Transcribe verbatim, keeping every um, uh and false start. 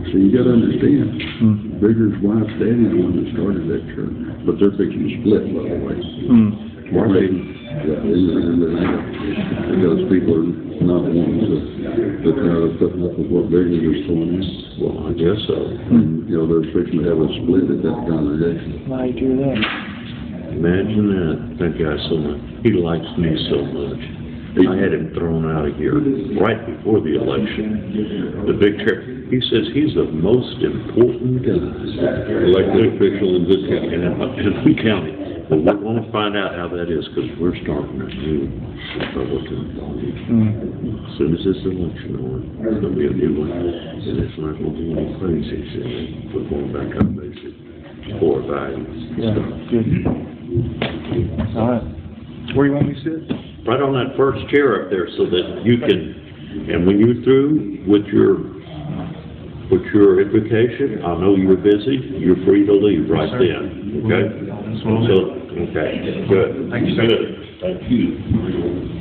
So you gotta understand, Bigger's wife's daddy the one that started that church, but they're fixing to split, by the way. Mm. Are they? Yeah, and, and, and, because people are not wanting to, they're kind of putting up with what Bigger is throwing in. Well, I guess so. And, you know, they're fixing to have a split at that congregation. Why do that? Imagine that, that guy so much, he likes me so much. I had him thrown out of here right before the election. The big chair, he says he's the most important guy, elected official in this county, in, in Lee County. But we're going to find out how that is, because we're starting a new Republican party. As soon as this election on, there's going to be a new one, and it's not going to be any crazy shit. We're going back up basic core values. Yeah, good. All right. Where you want me to sit? Right on that first chair up there, so that you can, and when you're through with your, with your invocation, I know you're busy, you're free to leave right then, okay? So, okay, good. Thank you, sir. Good. Thank you.